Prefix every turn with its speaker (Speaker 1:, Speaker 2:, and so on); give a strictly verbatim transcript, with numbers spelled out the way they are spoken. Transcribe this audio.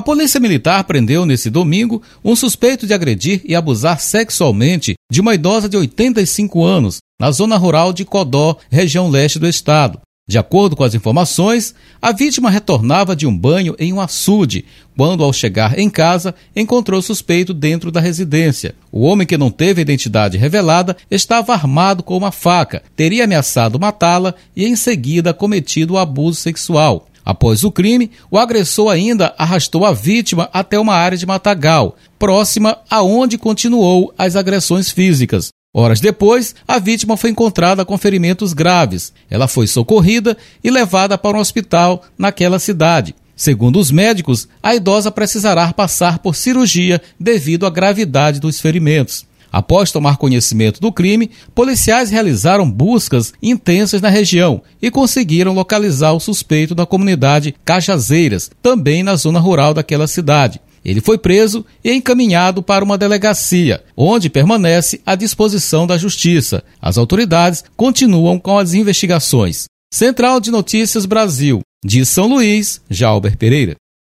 Speaker 1: Polícia Militar prendeu nesse domingo um suspeito de agredir e abusar sexualmente de uma idosa de oitenta e cinco anos, na zona rural de Codó, região leste do estado. De acordo com as informações, a vítima retornava de um banho em um açude, quando, ao chegar em casa, encontrou o suspeito dentro da residência. O homem, que não teve a identidade revelada, estava armado com uma faca, teria ameaçado matá-la e, em seguida, cometido o abuso sexual. Após o crime, o agressor ainda arrastou a vítima até uma área de matagal, próxima aonde continuou as agressões físicas. Horas depois, a vítima foi encontrada com ferimentos graves. Ela foi socorrida e levada para um hospital naquela cidade. Segundo os médicos, a idosa precisará passar por cirurgia devido à gravidade dos ferimentos. Após tomar conhecimento do crime, policiais realizaram buscas intensas na região e conseguiram localizar o suspeito da comunidade Cajazeiras, também na zona rural daquela cidade. Ele foi preso e encaminhado para uma delegacia, onde permanece à disposição da Justiça. As autoridades continuam com as investigações. Central de Notícias Brasil, de São Luís, Jalber Pereira.